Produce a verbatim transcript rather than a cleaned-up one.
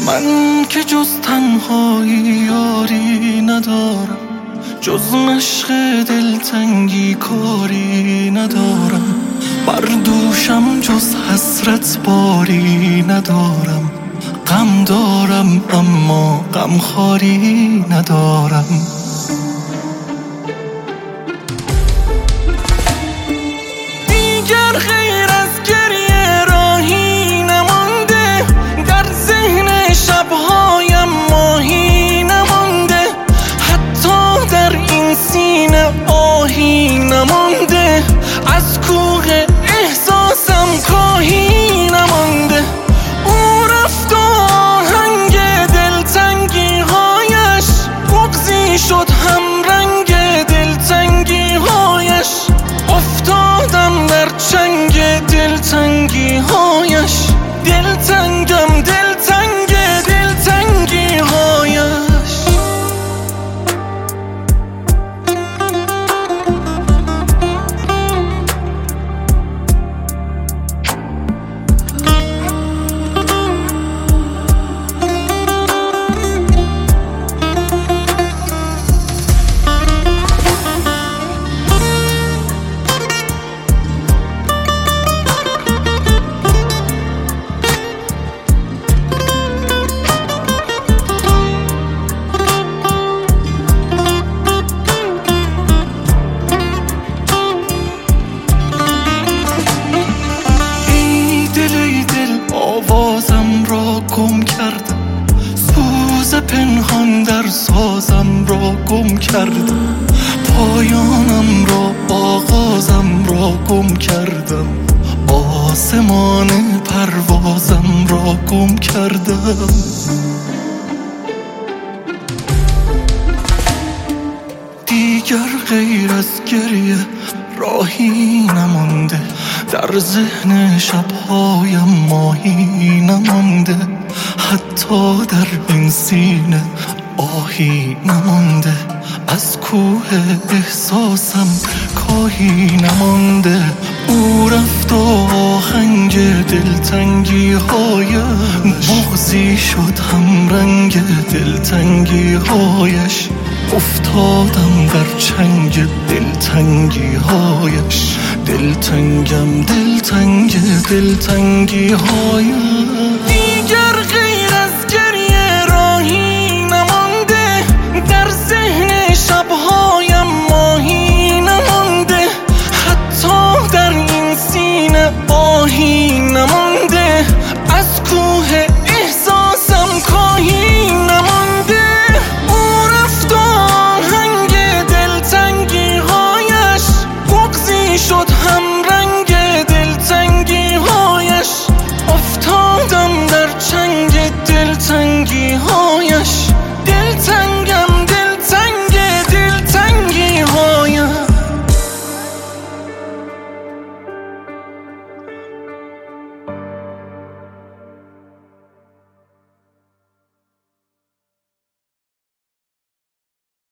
من که جز تنهایی یاری ندارم، جز مشق دلتنگی کاری ندارم، بر دوشم جز حسرت باری ندارم، غم دارم اما غم خواری ندارم. دیگر غیر از گریه راهی نمانده، در ذهن شبهایم ماهی نمانده، حتی در این سینه آهی نمانده، از کوه احساسم کاهی نمانده. او رفت و آهنگ دلتنگی هایش بغضی شد هم رنگ دلتنگی هایش، افتادم در چنگ دلتنگی هایش، دلتنگم دلتنگ دلتنگی هایش. آوازم را گم کردم، سوز پنهان در سازم را گم کردم، پایانم را آغازم را گم کردم، آسمان پروازم را گم کردم. دیگر غیر از گریه راهی نمانده، در ذهن شبهایم ماهی نمانده، حتی در این سینه آهی نمانده، از کوه احساسم کاهی نمانده. او رفت و آهنگ دلتنگی هایم بغضی شد هم رنگ دلتنگی هایش، افتادم در چنگ دلتنگی هایش، دلتنگم دلتنگ دلتنگی هایش. دیگر